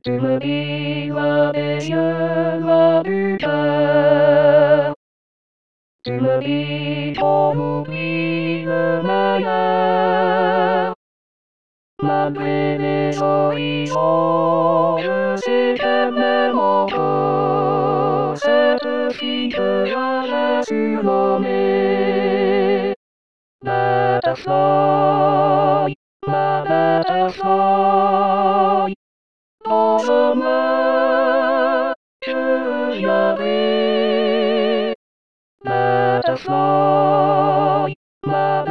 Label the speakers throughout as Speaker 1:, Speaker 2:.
Speaker 1: Tu me dis des yeux du cœur. Tu me dis qu'on oublie le meilleur. Malgré les horizons, je sais qu'elle m'aime encore. Cette fille que j'avais surnommée Butterfly, ma butterfly. Dans le me souviendrai. Butterfly, ma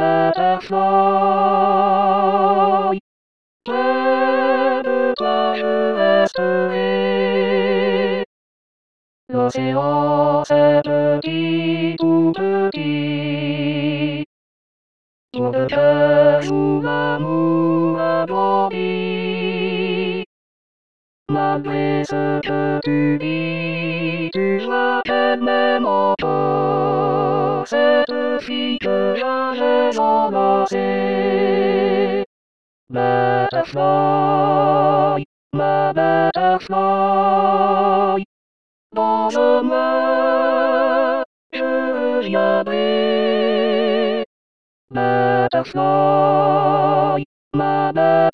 Speaker 1: butterfly. Près de toi je resterai. L'océan c'est petit, tout petit. Pour le cœur où l'amour a grandi. Malgré ce que tu dis, tu vois qu'elle m'aime encore. Cette fille que j'avais embrassée. Butterfly, ma butterfly. Dans le me souviendrai. Butterfly, ma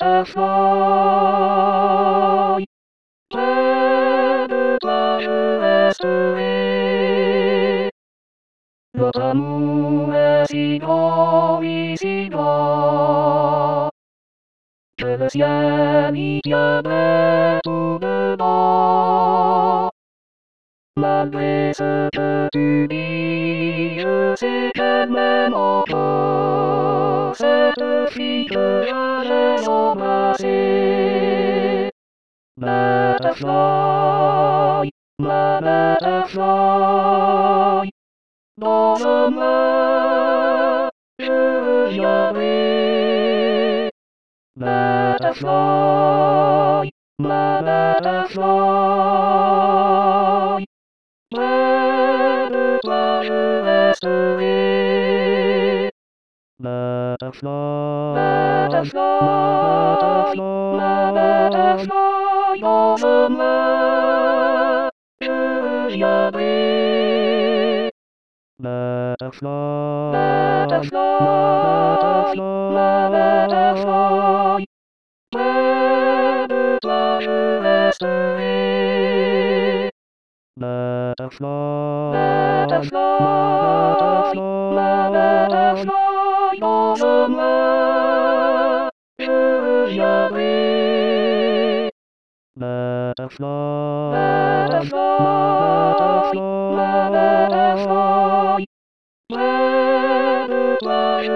Speaker 1: butterfly. Près de toi je resterai. Notre amour est si grand, oui si grand, que le ciel y tiendrait tout dedans. Malgré ce que tu dis, je sais qu'elle m'aime encore. Cette fille que j'avais embrassée. Butterfly, ma butterfly. Dans le me souviendrai. Butterfly, ma butterfly. Près de toi je resterai. Butterfly, butterfly, ma butterfly. Dans le me souviendrai. Butterfly, butterfly, ma butterfly. Près de toi je resterai. Butterfly, butterfly, ma butterfly. Dans le me souviendrai. Butterfly, butterfly, ma butterfly. Près de toi je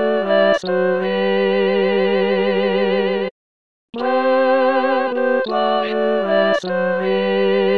Speaker 1: resterai. Près de toi je resterai.